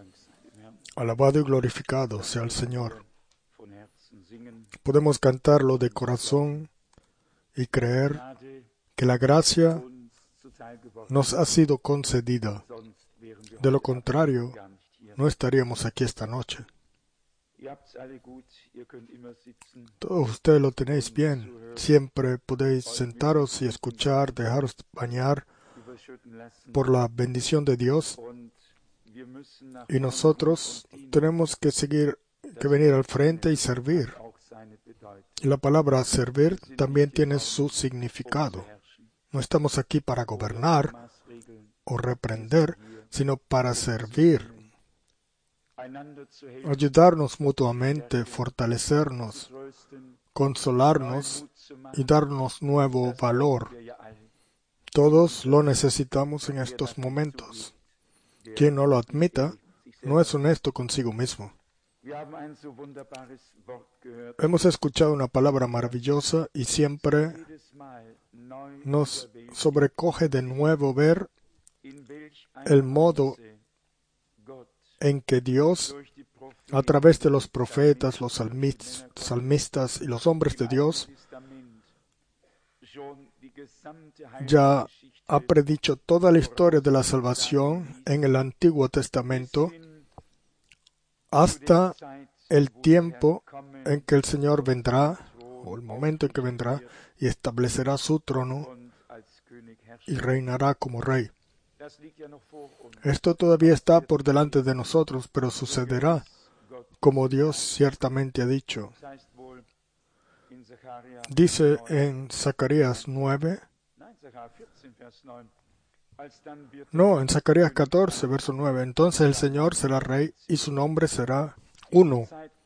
Alabado y glorificado sea el Señor. Podemos cantarlo de corazón y creer que la gracia nos ha sido concedida. De lo contrario, no estaríamos aquí esta noche. Todos ustedes lo tenéis bien. Siempre podéis sentaros y escuchar, dejaros bañar por la bendición de Dios. Y nosotros tenemos que venir al frente y servir. Y la palabra servir también tiene su significado. No estamos aquí para gobernar o reprender, sino para servir. Ayudarnos mutuamente, fortalecernos, consolarnos y darnos nuevo valor. Todos lo necesitamos en estos momentos. Quien no lo admita, no es honesto consigo mismo. Hemos escuchado una palabra maravillosa y siempre nos sobrecoge de nuevo ver el modo en que Dios, a través de los profetas, los salmistas y los hombres de Dios, ya ha predicho toda la historia de la salvación en el Antiguo Testamento hasta el tiempo en que el Señor vendrá, o el momento en que vendrá, y establecerá su trono y reinará como rey. Esto todavía está por delante de nosotros, pero sucederá como Dios ciertamente ha dicho. Dice en Zacarías 9, en Zacarías 14, verso 9, entonces el Señor será rey y su nombre será uno.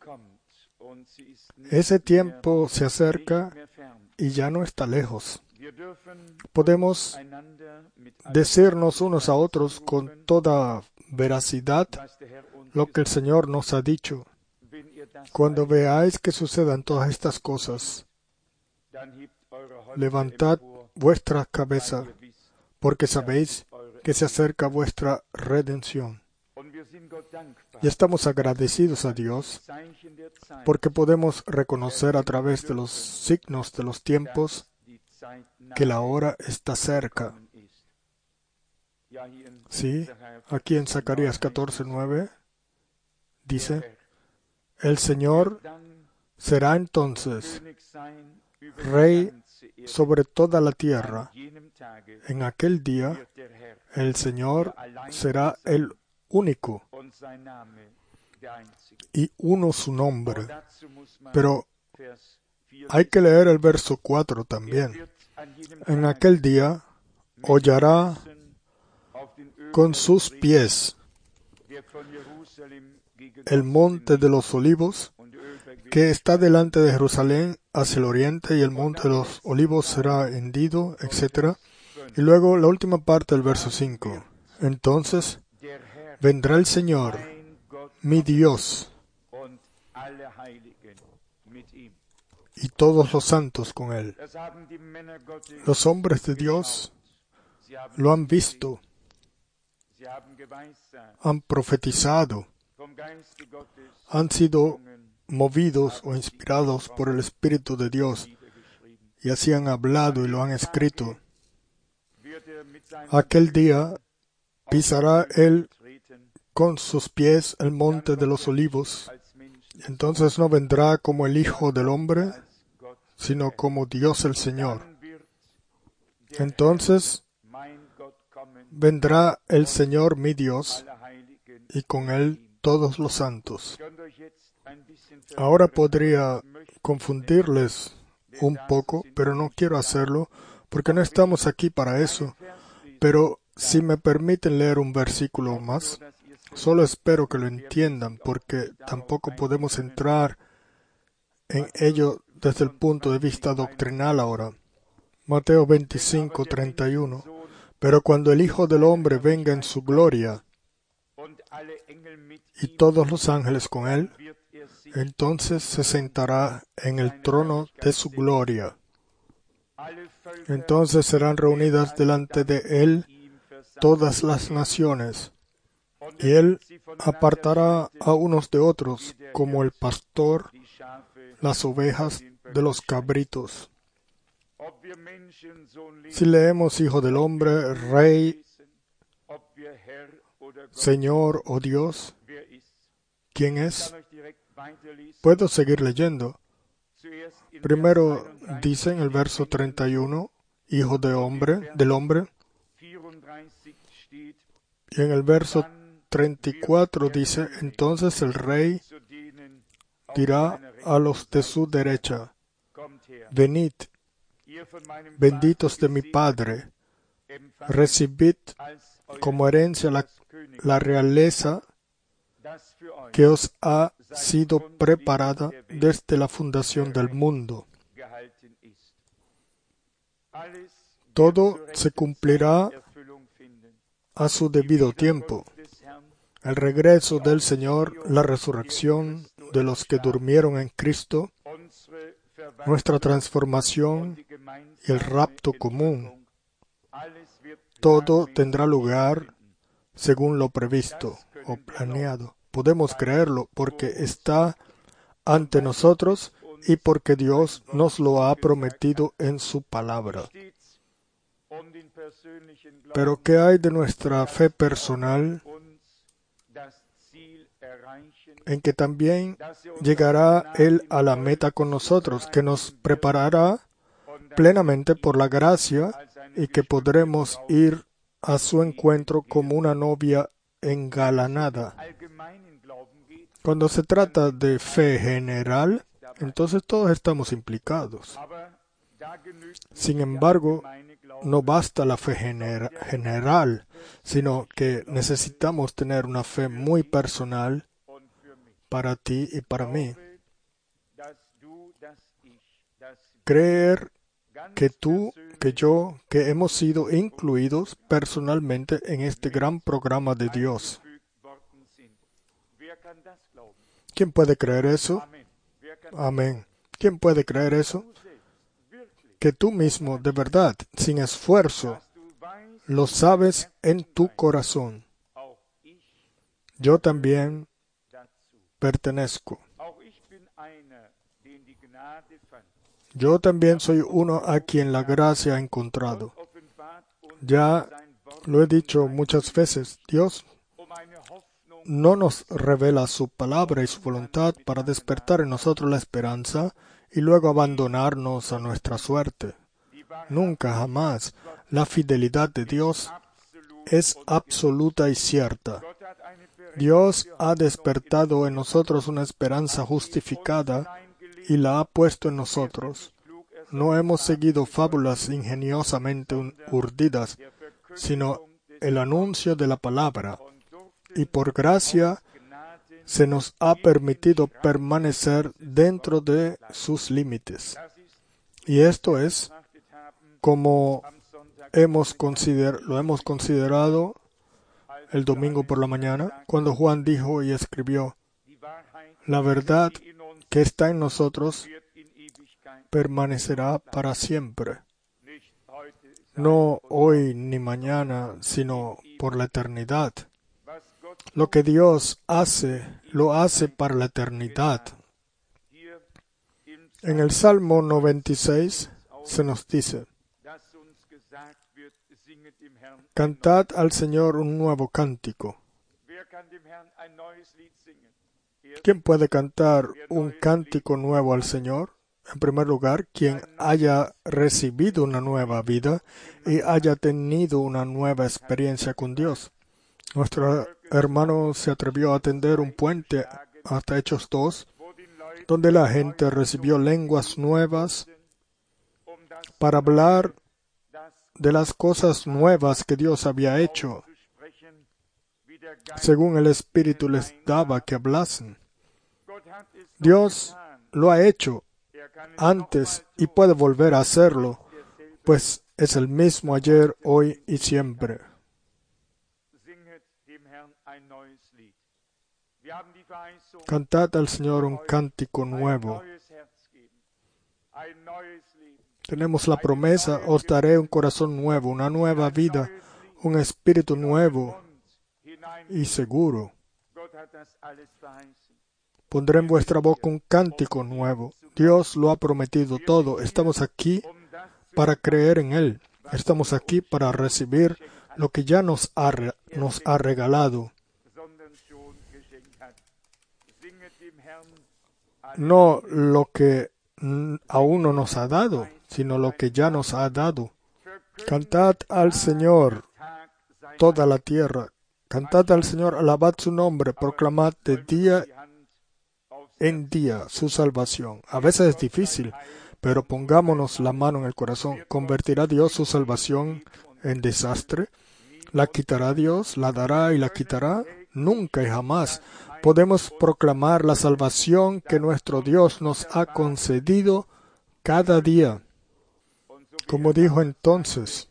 Ese tiempo se acerca y ya no está lejos. Podemos decirnos unos a otros con toda veracidad lo que el Señor nos ha dicho. Cuando veáis que sucedan todas estas cosas, levantad vuestra cabeza, porque sabéis que se acerca vuestra redención. Y estamos agradecidos a Dios porque podemos reconocer a través de los signos de los tiempos que la hora está cerca. Sí, aquí en Zacarías 14:9 dice, el Señor será entonces rey sobre toda la tierra. En aquel día, el Señor será el único y uno su nombre. Pero hay que leer el verso 4 también. En aquel día hollará con sus pies el monte de los olivos que está delante de Jerusalén hacia el oriente, y el monte de los olivos será hendido, etc. Y luego la última parte del verso 5. Entonces vendrá el Señor, mi Dios, y todos los santos con él. Los hombres de Dios lo han visto, han profetizado, han sido movidos o inspirados por el Espíritu de Dios, y así han hablado y lo han escrito. Aquel día pisará él con sus pies el monte de los olivos. Entonces no vendrá como el Hijo del Hombre, sino como Dios el Señor. Entonces vendrá el Señor mi Dios, y con él todos los santos. Ahora podría confundirles un poco, pero no quiero hacerlo, porque no estamos aquí para eso. Pero si me permiten leer un versículo más, solo espero que lo entiendan, porque tampoco podemos entrar en ello desde el punto de vista doctrinal ahora. Mateo 25:31. Pero cuando el Hijo del Hombre venga en su gloria, y todos los ángeles con él, entonces se sentará en el trono de su gloria. Entonces serán reunidas delante de él todas las naciones, y Él apartará a unos de otros, como el pastor las ovejas de los cabritos. Si leemos Hijo del Hombre, Rey, Señor o Dios, ¿quién es? Puedo seguir leyendo. Primero dice en el verso 31, Hijo del hombre, y en el verso 34 dice, entonces el Rey dirá a los de su derecha, venid, benditos de mi Padre, recibid como herencia la realeza que os ha sido preparada desde la fundación del mundo. Todo se cumplirá a su debido tiempo. El regreso del Señor, la resurrección de los que durmieron en Cristo, nuestra transformación y el rapto común, todo tendrá lugar según lo previsto o planeado. Podemos creerlo porque está ante nosotros y porque Dios nos lo ha prometido en su palabra. Pero ¿qué hay de nuestra fe personal en que también llegará Él a la meta con nosotros, que nos preparará plenamente por la gracia y que podremos ir a su encuentro como una novia engalanada? Cuando se trata de fe general, entonces todos estamos implicados. Sin embargo, no basta la fe general, sino que necesitamos tener una fe muy personal para ti y para mí. Creer que tú, que yo, que hemos sido incluidos personalmente en este gran programa de Dios. ¿Quién puede creer eso? Amén. ¿Quién puede creer eso? Que tú mismo, de verdad, sin esfuerzo, lo sabes en tu corazón. Yo también pertenezco. Yo también soy uno a quien la gracia ha encontrado. Ya lo he dicho muchas veces, Dios no nos revela su palabra y su voluntad para despertar en nosotros la esperanza y luego abandonarnos a nuestra suerte. Nunca, jamás. La fidelidad de Dios es absoluta y cierta. Dios ha despertado en nosotros una esperanza justificada y la ha puesto en nosotros. No hemos seguido fábulas ingeniosamente urdidas, sino el anuncio de la palabra. Y por gracia se nos ha permitido permanecer dentro de sus límites. Y esto es como lo hemos considerado el domingo por la mañana, cuando Juan dijo y escribió, la verdad que está en nosotros permanecerá para siempre. No hoy ni mañana, sino por la eternidad. Lo que Dios hace, lo hace para la eternidad. En el Salmo 96 se nos dice, cantad al Señor un nuevo cántico. ¿Quién puede cantar un cántico nuevo al Señor? En primer lugar, quien haya recibido una nueva vida y haya tenido una nueva experiencia con Dios. Nuestro hermano se atrevió a tender un puente hasta Hechos 2, donde la gente recibió lenguas nuevas para hablar de las cosas nuevas que Dios había hecho, según el Espíritu les daba que hablasen. Dios lo ha hecho antes y puede volver a hacerlo, pues es el mismo ayer, hoy y siempre. Cantad al Señor un cántico nuevo. Tenemos la promesa, os daré un corazón nuevo, una nueva vida, un espíritu nuevo y seguro. Pondré en vuestra boca un cántico nuevo. Dios lo ha prometido todo. Estamos aquí para creer en Él. Estamos aquí para recibir lo que ya nos ha regalado. No lo que aún no nos ha dado, sino lo que ya nos ha dado. Cantad al Señor toda la tierra. Cantad al Señor, alabad su nombre, proclamad de día en día su salvación. A veces es difícil, pero pongámonos la mano en el corazón. ¿Convertirá Dios su salvación en desastre? ¿La quitará Dios? ¿La dará y la quitará? Nunca y jamás. Podemos proclamar la salvación que nuestro Dios nos ha concedido cada día. Como dijo entonces,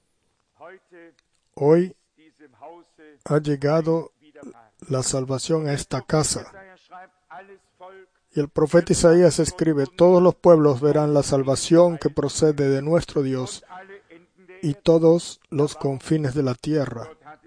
hoy ha llegado la salvación a esta casa. Y el profeta Isaías escribe, todos los pueblos verán la salvación que procede de nuestro Dios y todos los confines de la tierra.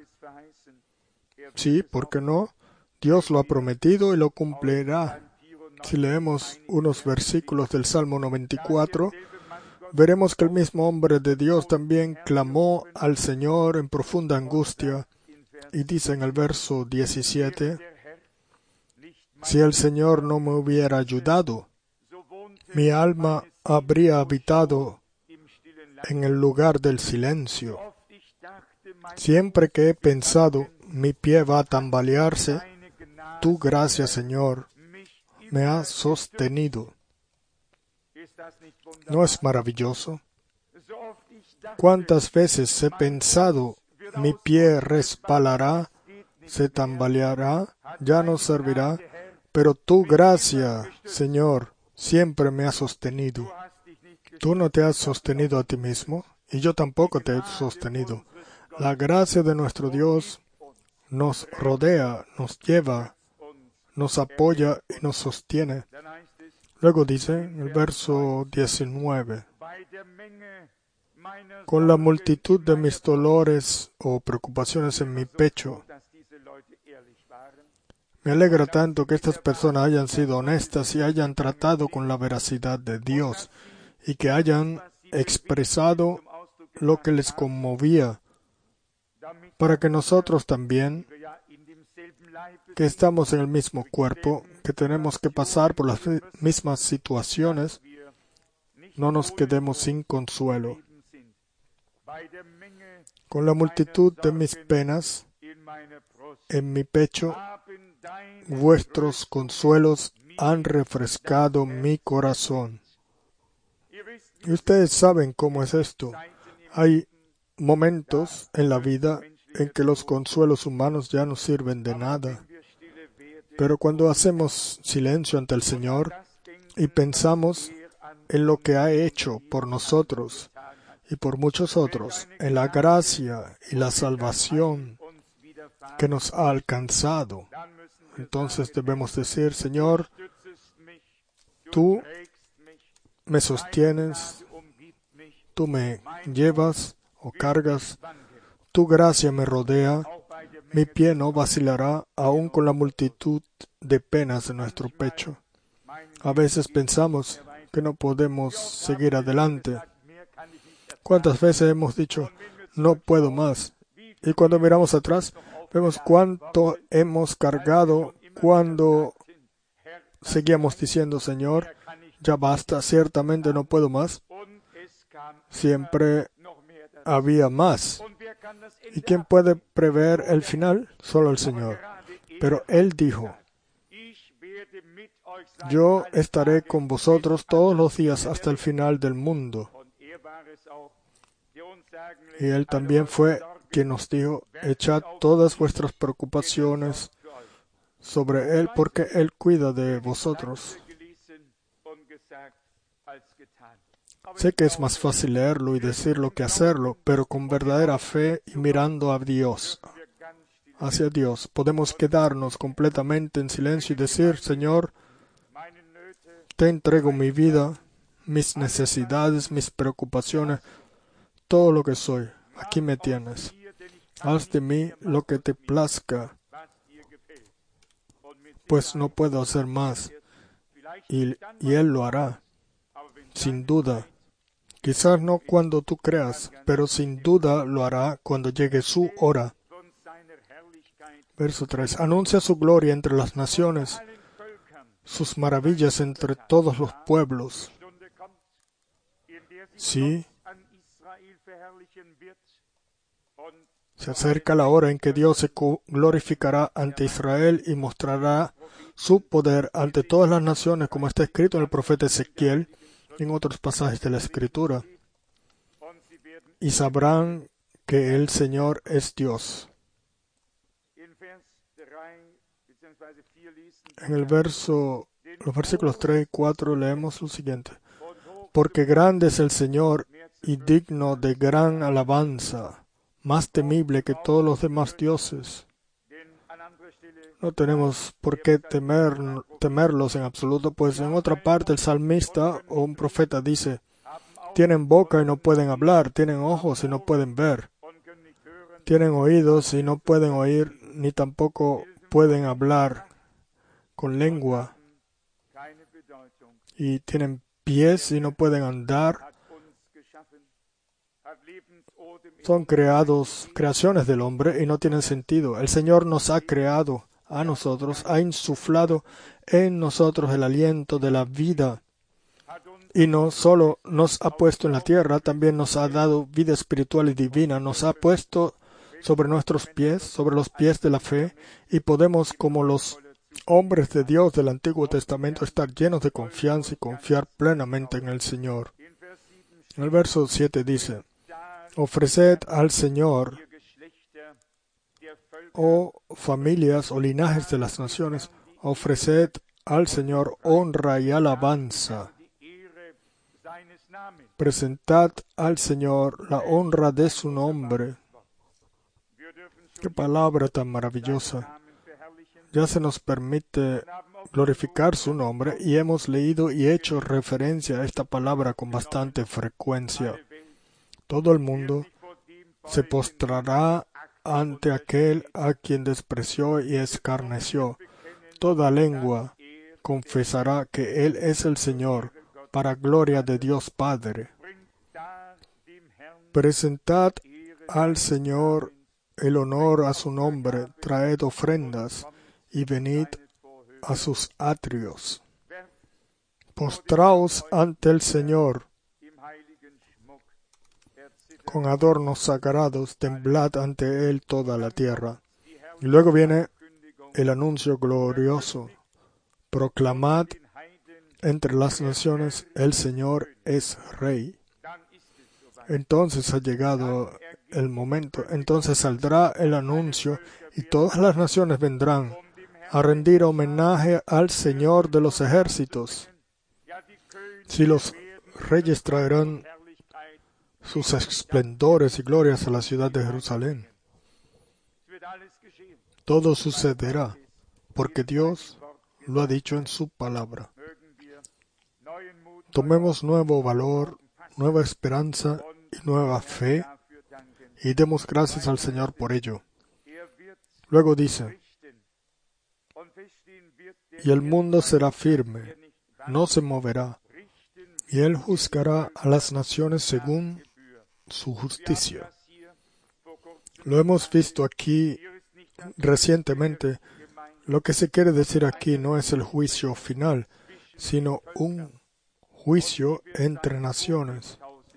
Sí, ¿por qué no? Dios lo ha prometido y lo cumplirá. Si leemos unos versículos del Salmo 94, veremos que el mismo hombre de Dios también clamó al Señor en profunda angustia y dice en el verso 17, si el Señor no me hubiera ayudado, mi alma habría habitado en el lugar del silencio. Siempre que he pensado, mi pie va a tambalearse, tu gracia, Señor, me ha sostenido. ¿No es maravilloso? ¿Cuántas veces he pensado, mi pie resbalará, se tambaleará, ya no servirá? Pero tu gracia, Señor, siempre me ha sostenido. Tú no te has sostenido a ti mismo, y yo tampoco te he sostenido. La gracia de nuestro Dios nos rodea, nos lleva, nos apoya y nos sostiene. Luego dice, en el verso 19, con la multitud de mis dolores o preocupaciones en mi pecho, me alegra tanto que estas personas hayan sido honestas y hayan tratado con la veracidad de Dios y que hayan expresado lo que les conmovía, para que nosotros también, que estamos en el mismo cuerpo, que tenemos que pasar por las mismas situaciones, no nos quedemos sin consuelo. Con la multitud de mis penas en mi pecho, vuestros consuelos han refrescado mi corazón. Y ustedes saben cómo es esto. Hay momentos en la vida en que los consuelos humanos ya no sirven de nada. Pero cuando hacemos silencio ante el Señor y pensamos en lo que ha hecho por nosotros y por muchos otros, en la gracia y la salvación que nos ha alcanzado, entonces debemos decir, Señor, tú me sostienes, tú me llevas o cargas, tu gracia me rodea, mi pie no vacilará aún con la multitud de penas en nuestro pecho. A veces pensamos que no podemos seguir adelante. ¿Cuántas veces hemos dicho, no puedo más? Y cuando miramos atrás, vemos cuánto hemos cargado cuando seguíamos diciendo, Señor, ya basta, ciertamente no puedo más. Siempre había más. ¿Y quién puede prever el final? Solo el Señor. Pero Él dijo, yo estaré con vosotros todos los días hasta el final del mundo. Y Él también fue quien nos dijo, echad todas vuestras preocupaciones sobre Él, porque Él cuida de vosotros. Sé que es más fácil leerlo y decirlo que hacerlo, pero con verdadera fe y mirando a Dios, hacia Dios, podemos quedarnos completamente en silencio y decir, Señor, te entrego mi vida, mis necesidades, mis preocupaciones, todo lo que soy. Aquí me tienes. haz de mí lo que te plazca, pues no puedo hacer más. Y Él lo hará, sin duda. Quizás no cuando tú creas, pero sin duda lo hará cuando llegue su hora. Verso 3. Anuncia su gloria entre las naciones, sus maravillas entre todos los pueblos. Sí, se acerca la hora en que Dios se glorificará ante Israel y mostrará su poder ante todas las naciones, como está escrito en el profeta Ezequiel y en otros pasajes de la Escritura. Y sabrán que el Señor es Dios. En los versículos 3 y 4 leemos lo siguiente. Porque grande es el Señor y digno de gran alabanza, más temible que todos los demás dioses. No tenemos por qué temerlos en absoluto, pues en otra parte el salmista o un profeta dice, tienen boca y no pueden hablar, tienen ojos y no pueden ver, tienen oídos y no pueden oír, ni tampoco pueden hablar con lengua, y tienen pies y no pueden andar. Son creaciones del hombre y no tienen sentido. El Señor nos ha creado a nosotros, ha insuflado en nosotros el aliento de la vida y no solo nos ha puesto en la tierra, también nos ha dado vida espiritual y divina, nos ha puesto sobre nuestros pies, sobre los pies de la fe, y podemos, como los hombres de Dios del Antiguo Testamento, estar llenos de confianza y confiar plenamente en el Señor. En el verso 7 dice, ofreced al Señor, oh familias o linajes de las naciones, ofreced al Señor honra y alabanza. Presentad al Señor la honra de su nombre. Qué palabra tan maravillosa. Ya se nos permite glorificar su nombre y hemos leído y hecho referencia a esta palabra con bastante frecuencia. Todo el mundo se postrará ante aquel a quien despreció y escarneció. Toda lengua confesará que Él es el Señor, para gloria de Dios Padre. Presentad al Señor el honor a su nombre, traed ofrendas y venid a sus atrios. Postraos ante el Señor con adornos sagrados, temblad ante Él toda la tierra. Y luego viene el anuncio glorioso. Proclamad entre las naciones, el Señor es Rey. Entonces ha llegado el momento, entonces saldrá el anuncio y todas las naciones vendrán a rendir homenaje al Señor de los ejércitos. Si los reyes traerán sus esplendores y glorias a la ciudad de Jerusalén. Todo sucederá, porque Dios lo ha dicho en su palabra. Tomemos nuevo valor, nueva esperanza y nueva fe, y demos gracias al Señor por ello. Luego dice, y el mundo será firme, no se moverá, y Él juzgará a las naciones según su justicia. Lo hemos visto aquí recientemente. Lo que se quiere decir aquí no es el juicio final, sino un juicio entre naciones.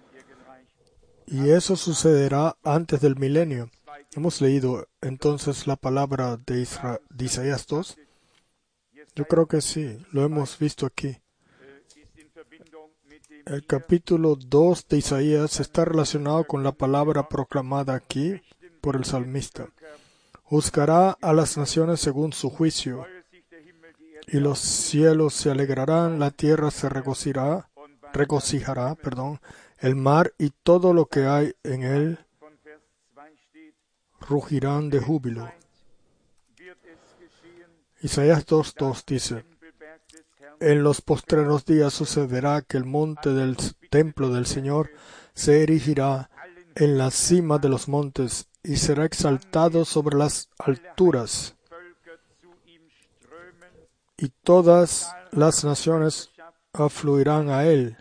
Y eso sucederá antes del milenio. Hemos leído entonces la palabra de Isaías 2. Yo creo que sí, lo hemos visto aquí. El capítulo 2 de Isaías está relacionado con la palabra proclamada aquí por el salmista. Juzgará a las naciones según su juicio, y los cielos se alegrarán, la tierra se regocijará, el mar y todo lo que hay en él rugirán de júbilo. Isaías 2:2 dice, en los postreros días sucederá que el monte del templo del Señor se erigirá en la cima de los montes y será exaltado sobre las alturas, y todas las naciones afluirán a él,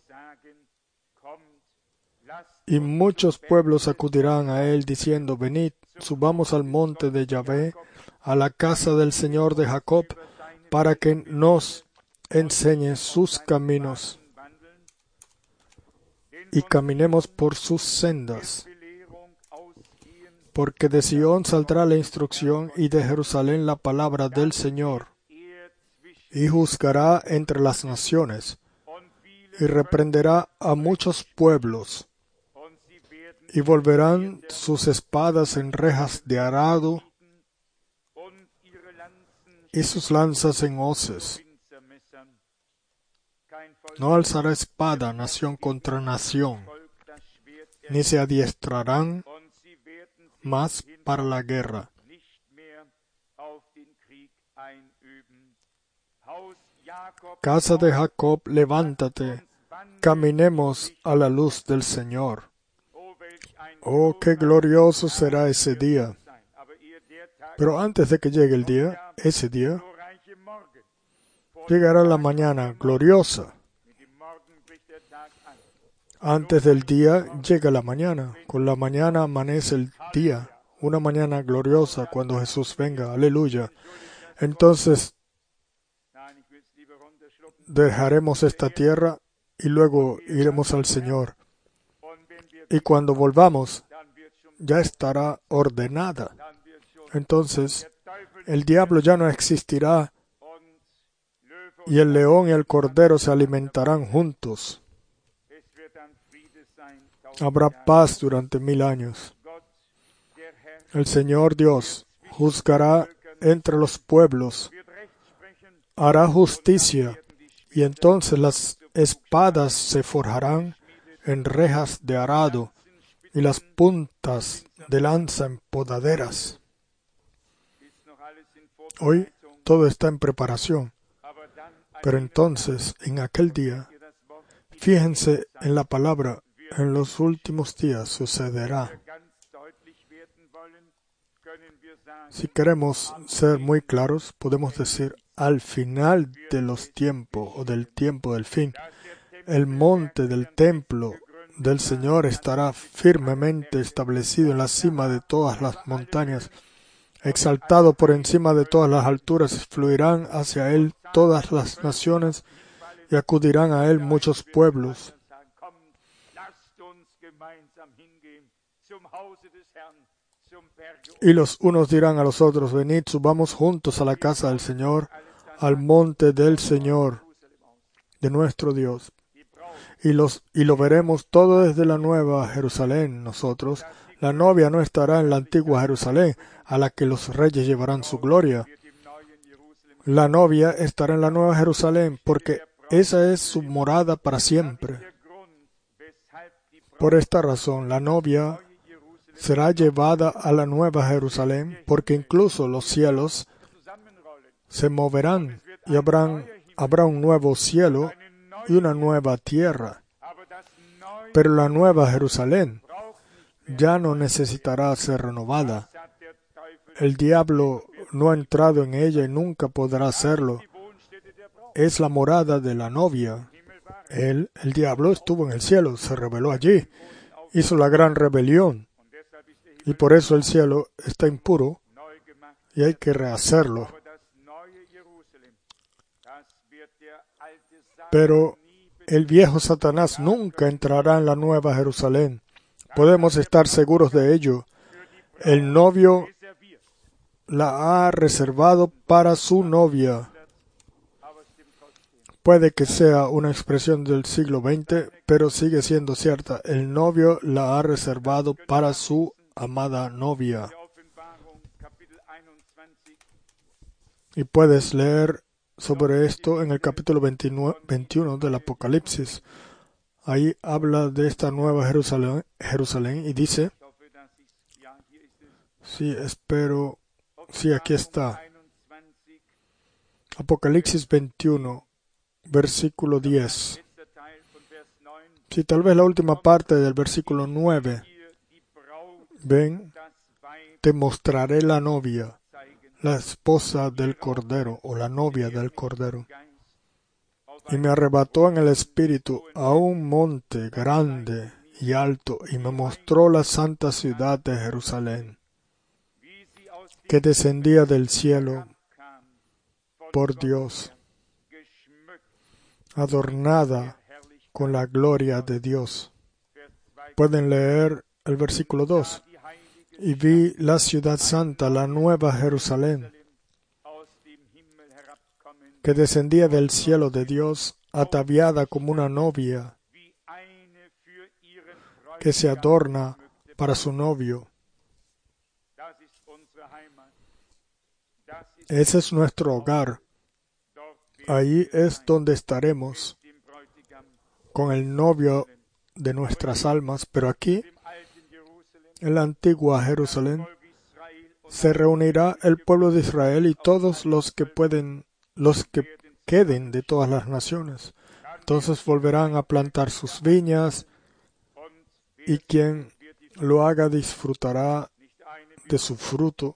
y muchos pueblos acudirán a él diciendo: venid, subamos al monte de Yahvé, a la casa del Señor de Jacob, para que nos enseñe sus caminos y caminemos por sus sendas. Porque de Sión saldrá la instrucción y de Jerusalén la palabra del Señor, y juzgará entre las naciones, y reprenderá a muchos pueblos, y volverán sus espadas en rejas de arado, y sus lanzas en hoces. No alzará espada nación contra nación, ni se adiestrarán más para la guerra. Casa de Jacob, levántate, caminemos a la luz del Señor. Oh, qué glorioso será ese día. Pero antes de que llegue el día, ese día, llegará la mañana gloriosa. Antes del día llega la mañana. Con la mañana amanece el día. Una mañana gloriosa cuando Jesús venga. Aleluya. Entonces dejaremos esta tierra y luego iremos al Señor. Y cuando volvamos, ya estará ordenada. Entonces, el diablo ya no existirá y el león y el cordero se alimentarán juntos. Habrá paz durante 1000 años. El Señor Dios juzgará entre los pueblos, hará justicia, y entonces las espadas se forjarán en rejas de arado y las puntas de lanza en podaderas. Hoy todo está en preparación, pero entonces, en aquel día, fíjense en la palabra, en los últimos días sucederá. Si queremos ser muy claros, podemos decir, al final de los tiempos o del tiempo del fin, el monte del templo del Señor estará firmemente establecido en la cima de todas las montañas, exaltado por encima de todas las alturas, fluirán hacia él todas las naciones y acudirán a él muchos pueblos. Y los unos dirán a los otros: venid, subamos juntos a la casa del Señor, al monte del Señor, de nuestro Dios. Y lo veremos todo desde la nueva Jerusalén. Nosotros, la novia no estará en la antigua Jerusalén, a la que los reyes llevarán su gloria. La novia estará en la nueva Jerusalén, porque esa es su morada para siempre. Por esta razón, la novia será llevada a la nueva Jerusalén, porque incluso los cielos se moverán y habrá un nuevo cielo y una nueva tierra. Pero la nueva Jerusalén ya no necesitará ser renovada. El diablo no ha entrado en ella y nunca podrá hacerlo. Es la morada de la novia. El diablo estuvo en el cielo, se rebeló allí, hizo la gran rebelión. Y por eso el cielo está impuro y hay que rehacerlo. Pero el viejo Satanás nunca entrará en la nueva Jerusalén. Podemos estar seguros de ello. El novio la ha reservado para su novia. Puede que sea una expresión del siglo XX, pero sigue siendo cierta. El novio la ha reservado para su amada novia. Y puedes leer sobre esto en el capítulo 21 del Apocalipsis. Ahí habla de esta nueva Jerusalén y dice, aquí está. Apocalipsis 21, versículo 10. Sí, tal vez la última parte del versículo 9. ven, te mostraré la novia, la esposa del Cordero o la novia del Cordero. Y me arrebató en el espíritu a un monte grande y alto y me mostró la santa ciudad de Jerusalén, que descendía del cielo por Dios, adornada con la gloria de Dios. Pueden leer el versículo 2. Y vi la ciudad santa, la nueva Jerusalén, que descendía del cielo de Dios, ataviada como una novia que se adorna para su novio. Ese es nuestro hogar. Ahí es donde estaremos con el novio de nuestras almas, pero aquí, en la antigua Jerusalén, se reunirá el pueblo de Israel y todos los que queden de todas las naciones. Entonces volverán a plantar sus viñas y quien lo haga disfrutará de su fruto.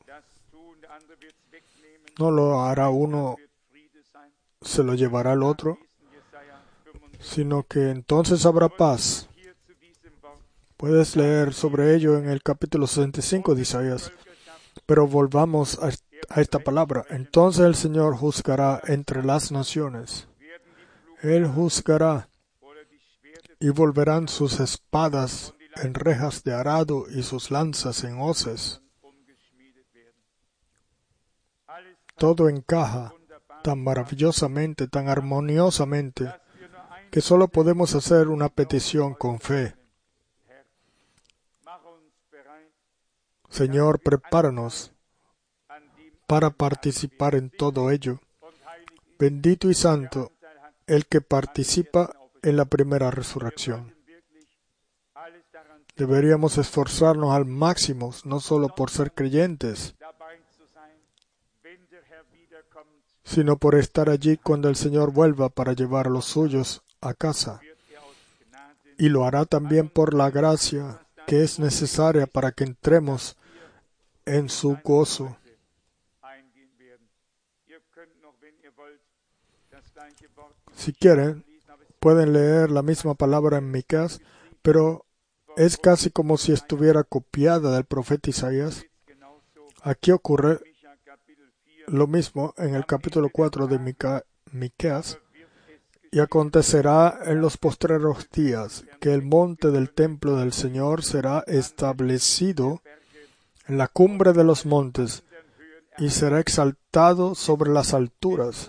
No lo hará uno, se lo llevará el otro, sino que entonces habrá paz. Puedes leer sobre ello en el capítulo 65 de Isaías. Pero volvamos a esta palabra. Entonces el Señor juzgará entre las naciones. Él juzgará y volverán sus espadas en rejas de arado y sus lanzas en hoces. Todo encaja tan maravillosamente, tan armoniosamente, que solo podemos hacer una petición con fe. Señor, prepáranos para participar en todo ello. Bendito y santo el que participa en la primera resurrección. Deberíamos esforzarnos al máximo, no solo por ser creyentes, sino por estar allí cuando el Señor vuelva para llevar a los suyos a casa. Y lo hará también por la gracia que es necesaria para que entremos en su gozo. Si quieren, pueden leer la misma palabra en Miqueas, pero es casi como si estuviera copiada del profeta Isaías. Aquí ocurre lo mismo en el capítulo 4 de Miqueas. Y acontecerá en los postreros días que el monte del templo del Señor será establecido en la cumbre de los montes y será exaltado sobre las alturas.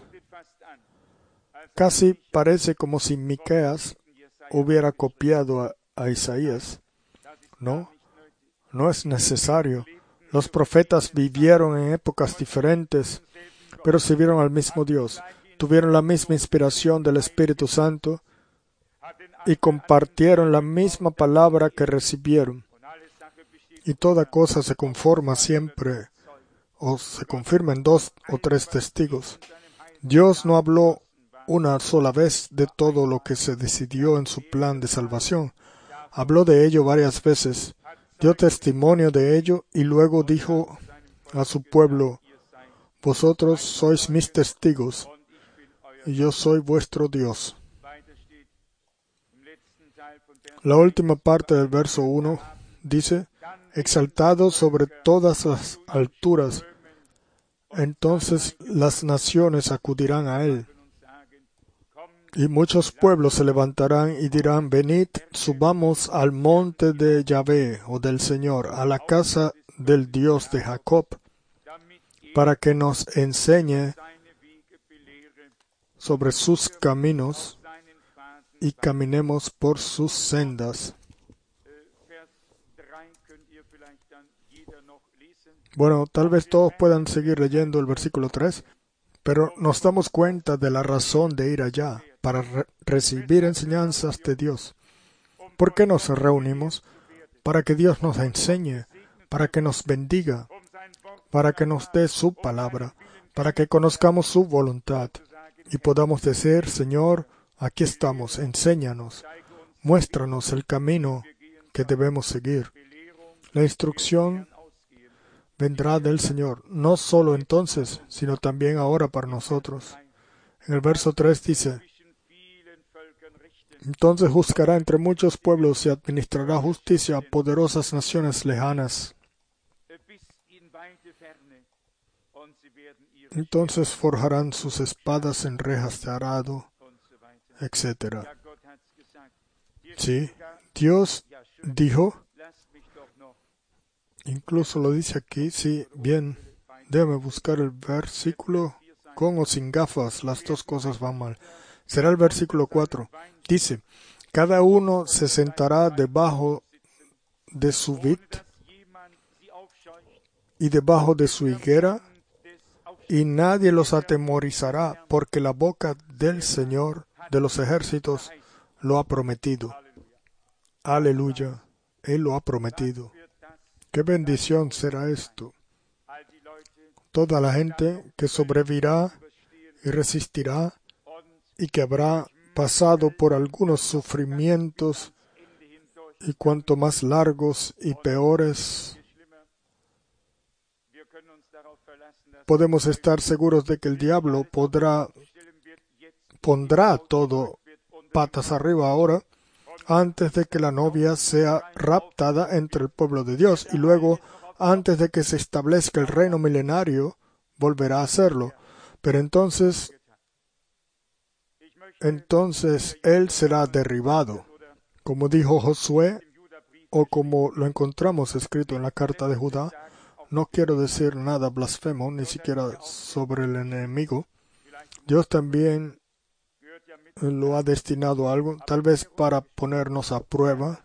Casi parece como si Miqueas hubiera copiado a Isaías. No es necesario. Los profetas vivieron en épocas diferentes, pero sirvieron al mismo Dios. Tuvieron la misma inspiración del Espíritu Santo y compartieron la misma palabra que recibieron. Y toda cosa se conforma siempre, o se confirma en 2 o 3 testigos. Dios no habló una sola vez de todo lo que se decidió en su plan de salvación. Habló de ello varias veces, dio testimonio de ello y luego dijo a su pueblo: vosotros sois mis testigos y yo soy vuestro Dios. La última parte del verso 1 dice: exaltado sobre todas las alturas, entonces las naciones acudirán a él. Y muchos pueblos se levantarán y dirán: venid, subamos al monte de Yahvé o del Señor, a la casa del Dios de Jacob, para que nos enseñe sobre sus caminos y caminemos por sus sendas. Bueno, tal vez todos puedan seguir leyendo el versículo 3, pero nos damos cuenta de la razón de ir allá, para recibir enseñanzas de Dios. ¿Por qué nos reunimos? Para que Dios nos enseñe, para que nos bendiga, para que nos dé su palabra, para que conozcamos su voluntad y podamos decir: Señor, aquí estamos, enséñanos, muéstranos el camino que debemos seguir. La instrucción vendrá del Señor, no solo entonces, sino también ahora para nosotros. En el verso 3 dice, entonces juzgará entre muchos pueblos y administrará justicia a poderosas naciones lejanas. Entonces forjarán sus espadas en rejas de arado, etc. Sí, Dios dijo, incluso lo dice aquí, sí, bien, déjame buscar el versículo, con o sin gafas, las dos cosas van mal. Será el versículo 4. Dice, cada uno se sentará debajo de su vid y debajo de su higuera, y nadie los atemorizará, porque la boca del Señor de los ejércitos lo ha prometido. Aleluya, Él lo ha prometido. ¡Qué bendición será esto! Toda la gente que sobrevivirá y resistirá y que habrá pasado por algunos sufrimientos y cuanto más largos y peores, podemos estar seguros de que el diablo pondrá todo patas arriba ahora, antes de que la novia sea raptada entre el pueblo de Dios, y luego, antes de que se establezca el reino milenario, volverá a hacerlo. Pero entonces él será derribado, como dijo Josué, o como lo encontramos escrito en la carta de Judá. No quiero decir nada blasfemo, ni siquiera sobre el enemigo. Dios también lo ha destinado a algo, tal vez para ponernos a prueba.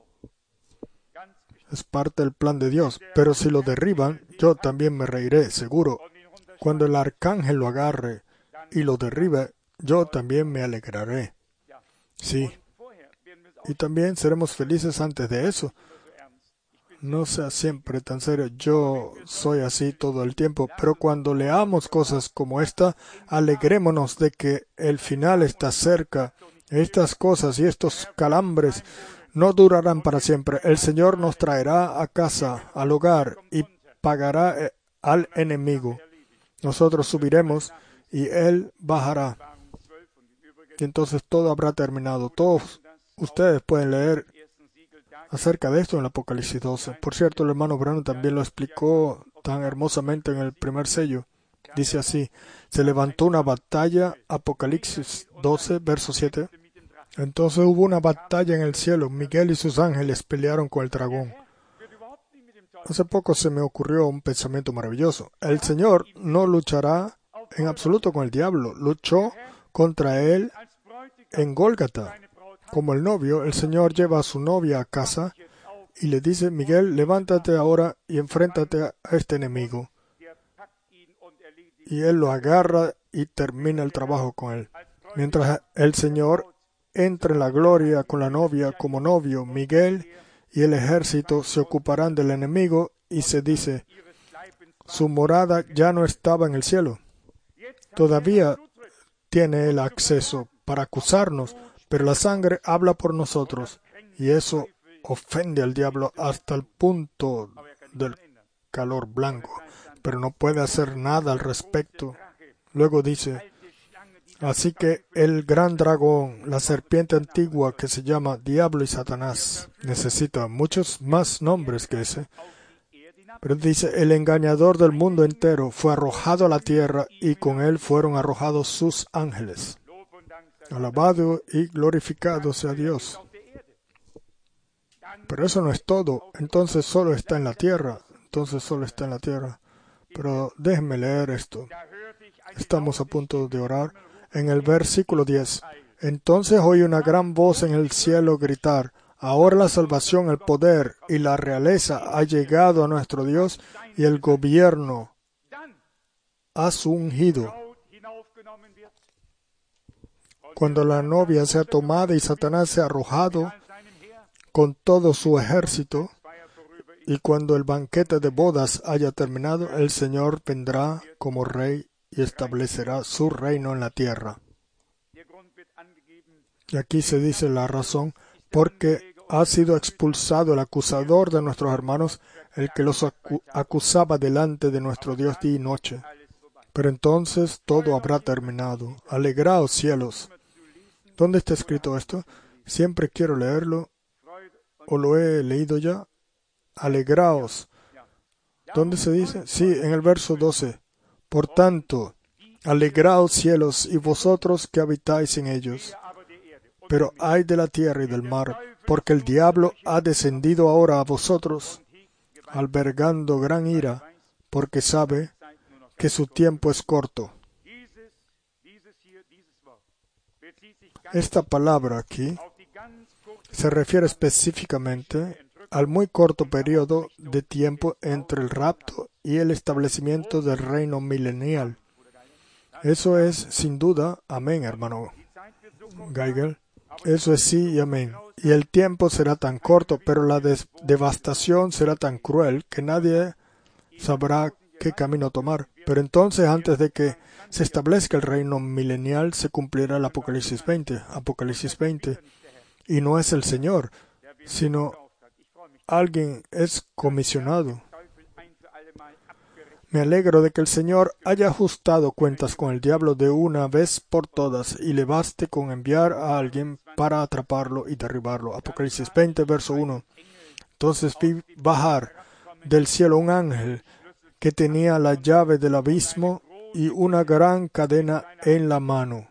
Es parte del plan de Dios. Pero si lo derriban, yo también me reiré, seguro. Cuando el arcángel lo agarre y lo derribe, yo también me alegraré. Sí. Y también seremos felices antes de eso. No sea siempre tan serio. Yo soy así todo el tiempo, pero cuando leamos cosas como esta, alegrémonos de que el final está cerca. Estas cosas y estos calambres no durarán para siempre. El Señor nos traerá a casa, al hogar, y pagará al enemigo. Nosotros subiremos y Él bajará. Y entonces todo habrá terminado. Todos ustedes pueden leer acerca de esto en el Apocalipsis 12. Por cierto, el hermano Branham también lo explicó tan hermosamente en el primer sello. Dice así, se levantó una batalla, Apocalipsis 12, verso 7. Entonces hubo una batalla en el cielo. Miguel y sus ángeles pelearon con el dragón. Hace poco se me ocurrió un pensamiento maravilloso. El Señor no luchará en absoluto con el diablo. Luchó contra él en Gólgata. Como el novio, el Señor lleva a su novia a casa y le dice, Miguel, levántate ahora y enfréntate a este enemigo. Y él lo agarra y termina el trabajo con él. Mientras el Señor entra en la gloria con la novia como novio, Miguel y el ejército se ocuparán del enemigo, y se dice, su morada ya no estaba en el cielo. Todavía tiene el acceso para acusarnos, pero la sangre habla por nosotros, y eso ofende al diablo hasta el punto del calor blanco, pero no puede hacer nada al respecto. Luego dice, así que el gran dragón, la serpiente antigua que se llama Diablo y Satanás, necesita muchos más nombres que ese. Pero dice, el engañador del mundo entero fue arrojado a la tierra y con él fueron arrojados sus ángeles. Alabado y glorificado sea Dios. Pero eso no es todo. Entonces solo está en la tierra. Pero déjenme leer esto. Estamos a punto de orar. En el versículo 10. Entonces oí una gran voz en el cielo gritar, ahora la salvación, el poder y la realeza ha llegado a nuestro Dios y el gobierno a su ungido. Cuando la novia sea tomada y Satanás sea arrojado con todo su ejército, y cuando el banquete de bodas haya terminado, el Señor vendrá como rey y establecerá su reino en la tierra. Y aquí se dice la razón, porque ha sido expulsado el acusador de nuestros hermanos, el que los acusaba delante de nuestro Dios día y noche. Pero entonces todo habrá terminado. Alegraos, cielos. ¿Dónde está escrito esto? Siempre quiero leerlo, o lo he leído ya. Alegraos. ¿Dónde se dice? Sí, en el verso 12. Por tanto, alegraos, cielos, y vosotros que habitáis en ellos. Pero ay de la tierra y del mar, porque el diablo ha descendido ahora a vosotros, albergando gran ira, porque sabe que su tiempo es corto. Esta palabra aquí se refiere específicamente al muy corto periodo de tiempo entre el rapto y el establecimiento del reino milenial. Eso es, sin duda, amén, hermano Geigel. Eso es sí y amén. Y el tiempo será tan corto, pero la devastación será tan cruel que nadie sabrá qué camino tomar. Pero entonces, antes de que se establezca el reino milenial, se cumplirá el Apocalipsis 20. Apocalipsis 20. Y no es el Señor, sino alguien es comisionado. Me alegro de que el Señor haya ajustado cuentas con el diablo de una vez por todas y le baste con enviar a alguien para atraparlo y derribarlo. Apocalipsis 20, verso 1. Entonces vi bajar del cielo un ángel que tenía la llave del abismo y una gran cadena en la mano.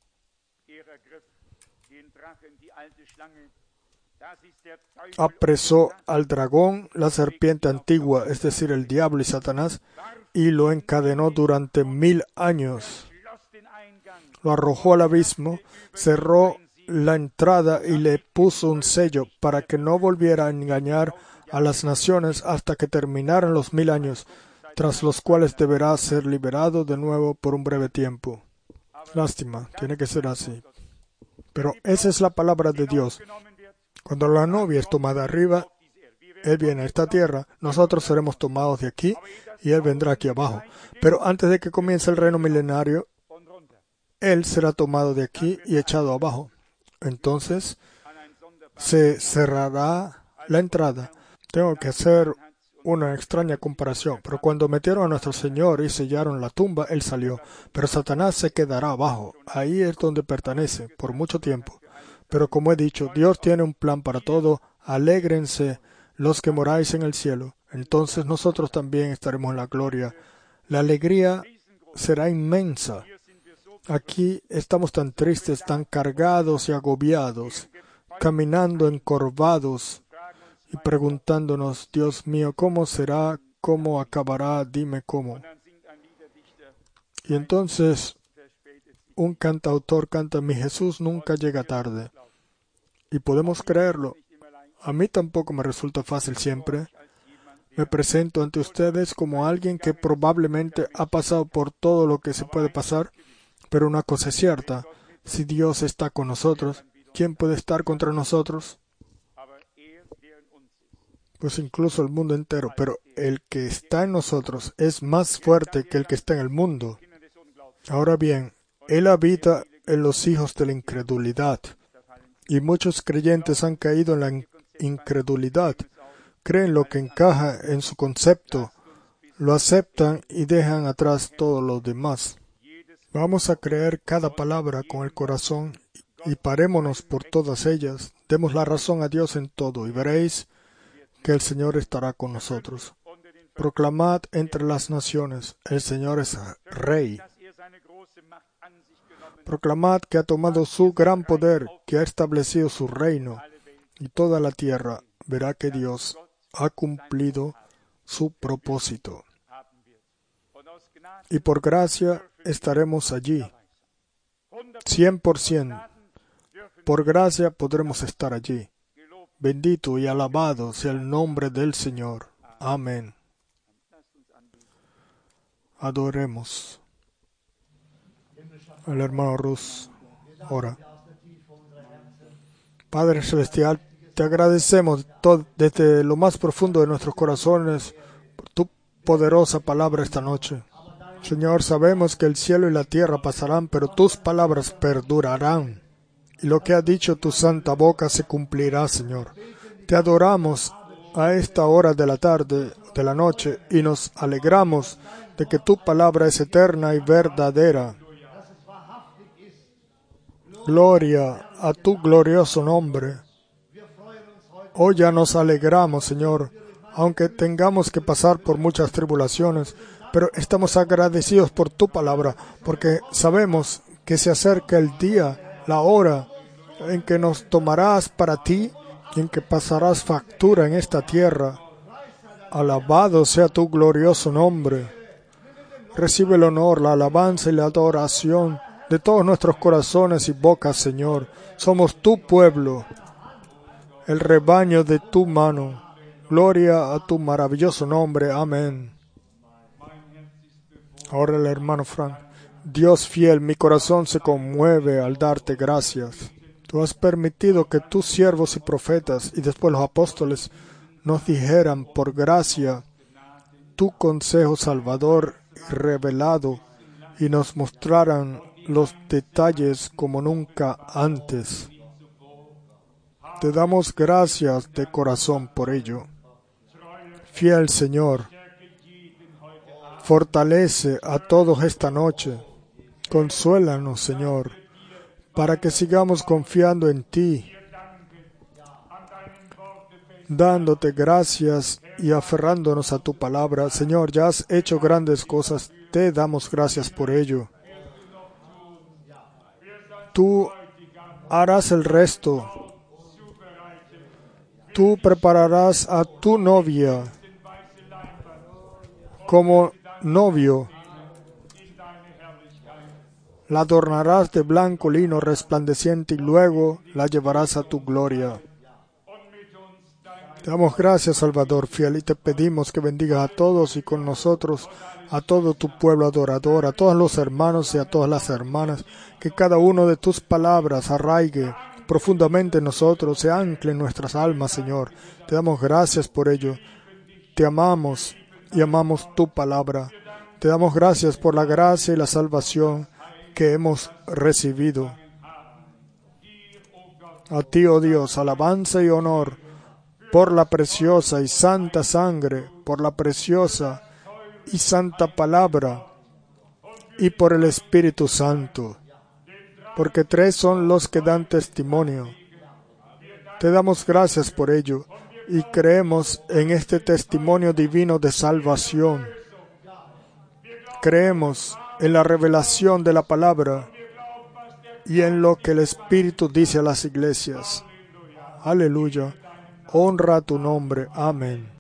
Apresó al dragón, la serpiente antigua, es decir, el diablo y Satanás, y lo encadenó durante 1000 años. Lo arrojó al abismo, cerró la entrada y le puso un sello para que no volviera a engañar a las naciones hasta que terminaran los 1000 años, tras los cuales deberá ser liberado de nuevo por un breve tiempo. Lástima, tiene que ser así. Pero esa es la palabra de Dios. Cuando la novia es tomada arriba, Él viene a esta tierra, nosotros seremos tomados de aquí y Él vendrá aquí abajo. Pero antes de que comience el reino milenario, Él será tomado de aquí y echado abajo. Entonces se cerrará la entrada. Tengo que hacer una extraña comparación, pero cuando metieron a nuestro Señor y sellaron la tumba, Él salió. Pero Satanás se quedará abajo. Ahí es donde pertenece, por mucho tiempo. Pero como he dicho, Dios tiene un plan para todo. Alégrense los que moráis en el cielo. Entonces nosotros también estaremos en la gloria. La alegría será inmensa. Aquí estamos tan tristes, tan cargados y agobiados, caminando encorvados y preguntándonos, Dios mío, ¿cómo será? ¿Cómo acabará? Dime cómo. Y entonces un cantautor canta, mi Jesús nunca llega tarde. Y podemos creerlo. A mí tampoco me resulta fácil siempre. Me presento ante ustedes como alguien que probablemente ha pasado por todo lo que se puede pasar, pero una cosa es cierta, si Dios está con nosotros, ¿quién puede estar contra nosotros? Pues incluso el mundo entero, pero el que está en nosotros es más fuerte que el que está en el mundo. Ahora bien, Él habita en los hijos de la incredulidad, y muchos creyentes han caído en la incredulidad. Creen lo que encaja en su concepto, lo aceptan y dejan atrás todo lo demás. Vamos a creer cada palabra con el corazón y parémonos por todas ellas. Demos la razón a Dios en todo y veréis que el Señor estará con nosotros. Proclamad entre las naciones, el Señor es Rey. Proclamad que ha tomado su gran poder, que ha establecido su reino, y toda la tierra verá que Dios ha cumplido su propósito. Y por gracia estaremos allí. 100%. Por gracia podremos estar allí. Bendito y alabado sea el nombre del Señor. Amén. Adoremos. El hermano Rus ora. Padre Celestial, te agradecemos desde lo más profundo de nuestros corazones por tu poderosa palabra esta noche. Señor, sabemos que el cielo y la tierra pasarán, pero tus palabras perdurarán. y lo que ha dicho tu santa boca se cumplirá, Señor. Te adoramos a esta hora de la tarde, de la noche, y nos alegramos de que tu palabra es eterna y verdadera. Gloria a tu glorioso nombre. Hoy ya nos alegramos, Señor, aunque tengamos que pasar por muchas tribulaciones, pero estamos agradecidos por tu palabra, porque sabemos que se acerca el día, la hora en que nos tomarás para ti y en que pasarás factura en esta tierra. Alabado sea tu glorioso nombre. Recibe el honor, la alabanza y la adoración de todos nuestros corazones y bocas, Señor. Somos tu pueblo, el rebaño de tu mano. Gloria a tu maravilloso nombre. Amén. Ahora el hermano Frank. Dios fiel, mi corazón se conmueve al darte gracias. Tú has permitido que tus siervos y profetas y después los apóstoles nos dijeran por gracia tu consejo salvador y revelado y nos mostraran los detalles como nunca antes. Te damos gracias de corazón por ello. Fiel Señor, fortalece a todos esta noche. Consuélanos, Señor, para que sigamos confiando en ti, dándote gracias y aferrándonos a tu palabra. Señor, ya has hecho grandes cosas, te damos gracias por ello. Tú harás el resto. Tú prepararás a tu novia como novio. La adornarás de blanco lino resplandeciente y luego la llevarás a tu gloria. Te damos gracias, Salvador fiel, y te pedimos que bendigas a todos y con nosotros a todo tu pueblo adorador, a todos los hermanos y a todas las hermanas, que cada uno de tus palabras arraigue profundamente en nosotros, se ancle en nuestras almas, Señor. Te damos gracias por ello. Te amamos y amamos tu palabra. Te damos gracias por la gracia y la salvación que hemos recibido. A ti, oh Dios, alabanza y honor por la preciosa y santa sangre, por la preciosa y santa palabra y por el Espíritu Santo, porque tres son los que dan testimonio. Te damos gracias por ello y creemos en este testimonio divino de salvación. Creemos en la revelación de la palabra y en lo que el Espíritu dice a las iglesias. Aleluya. Honra tu nombre. Amén.